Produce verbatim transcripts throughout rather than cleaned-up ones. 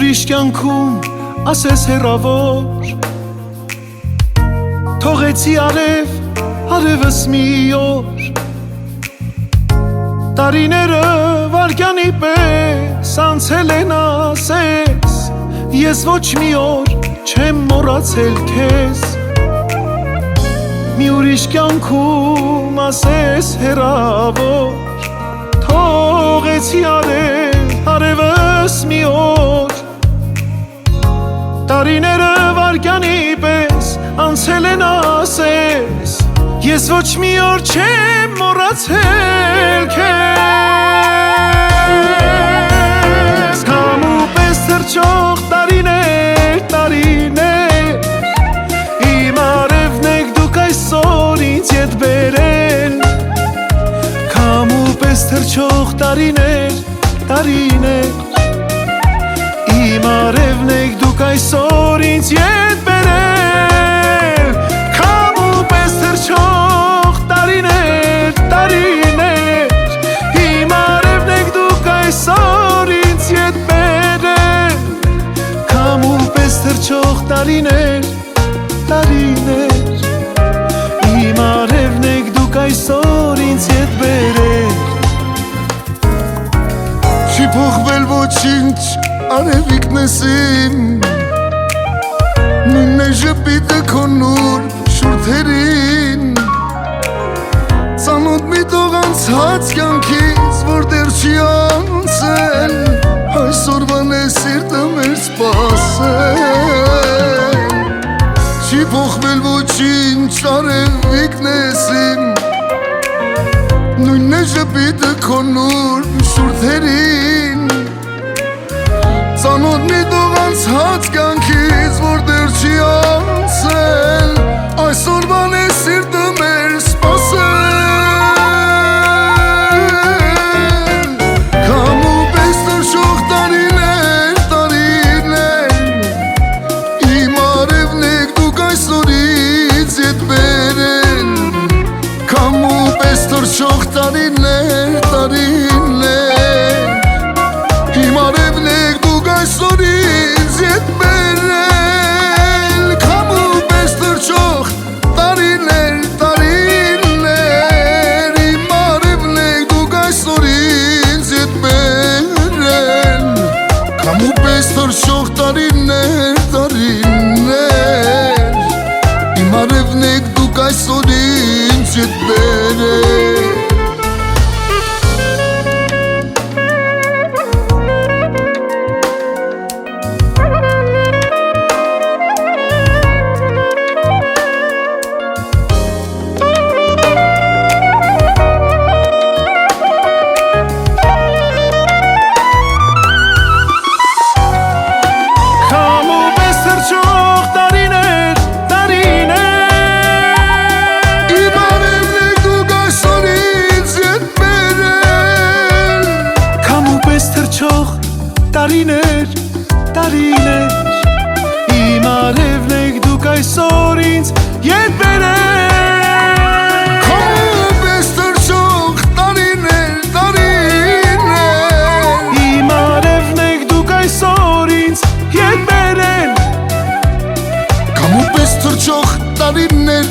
ուրիշ կյանքում ասես հեռավոր թողեցի արև, արևս մի օր տարիները վարգյանի պես անցել են ասես ես ոչ մի օր չեմ մոռացել քեզ մի ուրիշ կյանքում ասես հեռավոր թողեցի արև, արևս մի օր տարիները վարգյանի պես անցել են ասես ես ոչ մի օր չեմ մոռացել քեզ Քամու պես թռչող տարիներ, տարիներ Իմ արևն եք դուք այսօր ինձ ետ բերել Քամու պես թռչող տարիներ, տարիներ Իմ արևն եք դուք այսօր ինձ ետ բերել Քամու պես թռչող տարիներ, տարիներ Իմ արևն եք դուք այսօր ինձ ետ բերել Քամու պես թռչող տարիներ, տարիներ Իմ արևն եք դուք այսօր ինձ ետ բերել Չի փոխվել ոչինչ Արևիկն ես իմ Նույնն է ժպիտը քո նուր շուրթերին Ծանոթ մի տող անցած կյանքից որ դեռ չի անցել Այսօրվան է սիրտը մեր սպասել Չի փոխվել ոչինչ արևիկն ես իմ Նույնն է ժպիտը քո նուր շուրթերին Ծանոթ մի տող անցած կյանքից որ դեռ չի անցել Այսօրվան է սիրտը մեր սպասել Քամու պես թռչող տարիներ, տարիներ Իմ արևն եք դուք այսօր ինձ ետ բերել Քամու պես թռչող տարիներ, տարիներ Իմ արևն եք դուք այսօր ինձ ետ բերել Քամու պես թռչող տարիներ, տարիներ Իմ արևն եք դուք այսօր ինձ ետ բերել Քամու պես թռչող տարիներ, տարիներ Իմ արևն եք դուք այսօր ինձ ետ բերել Տարիներ, տարիներ Իմ արևն եք դուք այսօր ինձ ետ բերել Քամու պես թռչող տարիներ, տարիներ Իմ արևն եք դուք այսօր ինձ ետ բերել Քամու պես թռչող տարիներ,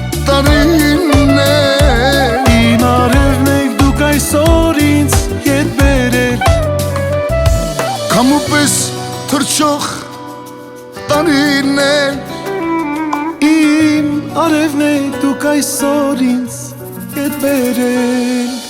տարիներ Իմ արևն եք դուք այսօր ինձ ետ բերել Քամու պես թռչող տարիներ Իմ արևն եք դուք այսօր ինձ ետ բերել